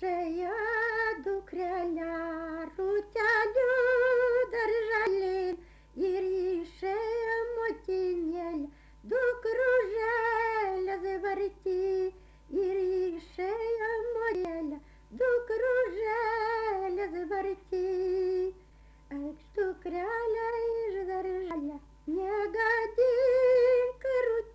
Рішея дукреля, рутялю держалін, і рішея мотінєль, дукружеля зверті, і рішея мотінєль, дукружеля зверті. Екш дукреля і ж держаля, не гадін крут